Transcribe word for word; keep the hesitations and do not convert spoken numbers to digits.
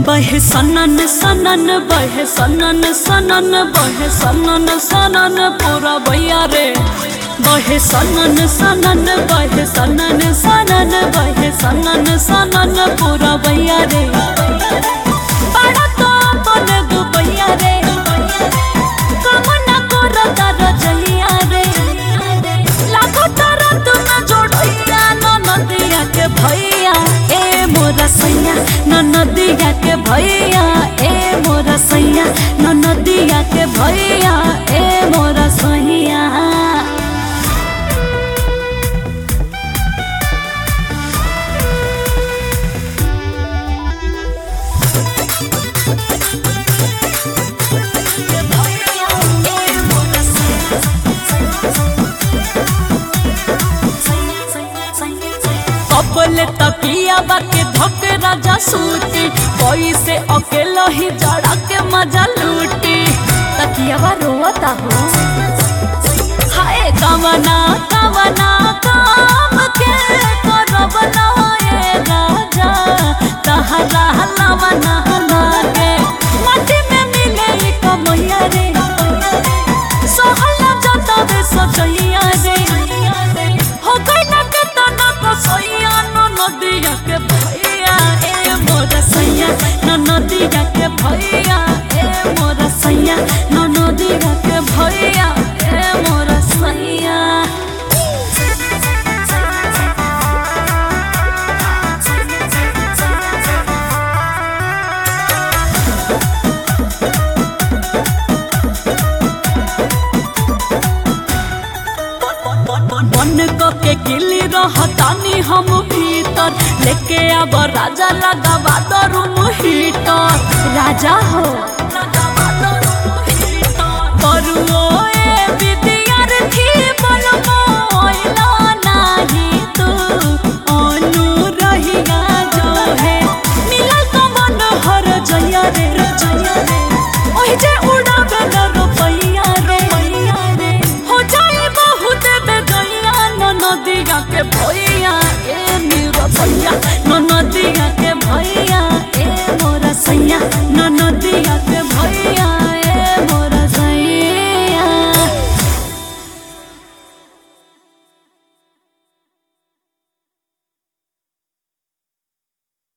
बहे सनन सनन बहे सनन सनन बहे सनन सनन पूरा भैया रे बहे सनन सनन बहे सनन सनन बहे सनन सनन पूरा भैया रे बड़ा तो बने दो भैया रे कामना करो तारा जलिया रे लागो तारा तू ना जोड़िया ननदिया के भैया ए मोरा सैया ननदिया के भैया ए मोरा सैया ननदिया के भैया ए मोरा सैया बोले तकिया बाके धक राजा सूती कोई से अकेला ही जड़ा के मजा लूटी तकिया बा रोता हो हाय कवना कवना काम के करब ना ए राजा तहरा लवना लागे माटी में मिले कमैया रे सहला जाता बे सचैया रे हो गई ना के तना को सोइया ननदिया के भैया ए मोरा सैया ननदिया के भैया ए मोरा सैया ननदिया के भैया ए मोरा सैया बन के गिली रहतानी हम भीतर लेके अब राजा लगा रूम हीटर राजा हो।